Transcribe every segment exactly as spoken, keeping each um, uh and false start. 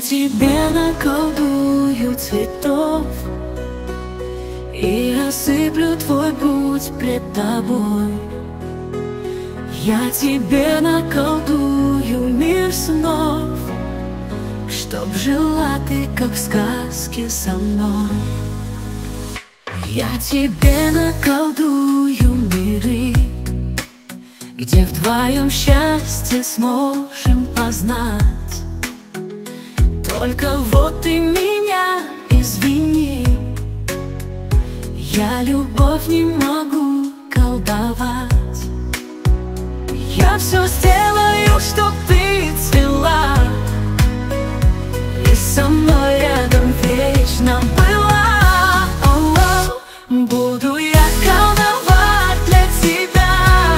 тебе наколдую цветов и осыплю твой путь пред тобой. Я тебе наколдую мир снов, чтоб жила ты, как в сказке, со мной. Я тебе наколдую миры, где вдвоем счастье сможем познать. Только вот ты меня извини, я любовь не могу колдовать. Я все сделаю, чтоб ты цвела и со мной рядом вечно была. О-о, буду я колдовать для тебя.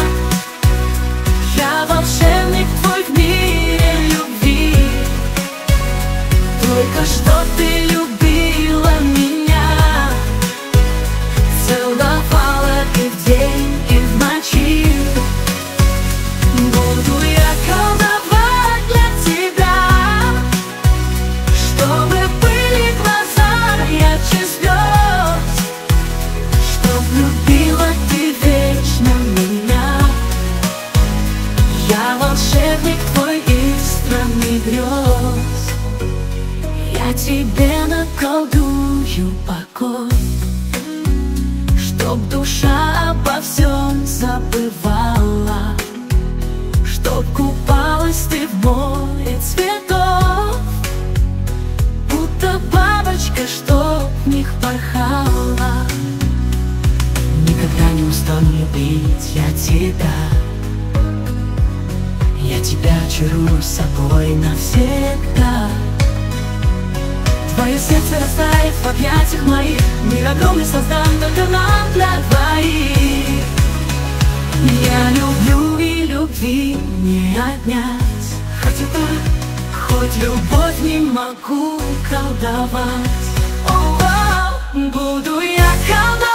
Я волшебник твой в мире любви. Только что ты любила меня, целовала и в день, и в ночи. Буду я колдовать для тебя, чтобы были глаза ярче звезд, чтоб любила ты вечно меня. Я волшебник твой из страны грез. Я тебе наколдую покой, чтоб душа обо всем забывала, чтоб купалась ты в море цветов, будто бабочка, чтоб в них порхала. Никогда не устану любить я тебя. Я тебя очарую собой навсегда. Твое сердце растает в объятиях моих, мир огромный создан только нам для двоих. Я люблю и любви не отнять, хоть и так, хоть любовь не могу колдовать. О-о, буду я колдовать.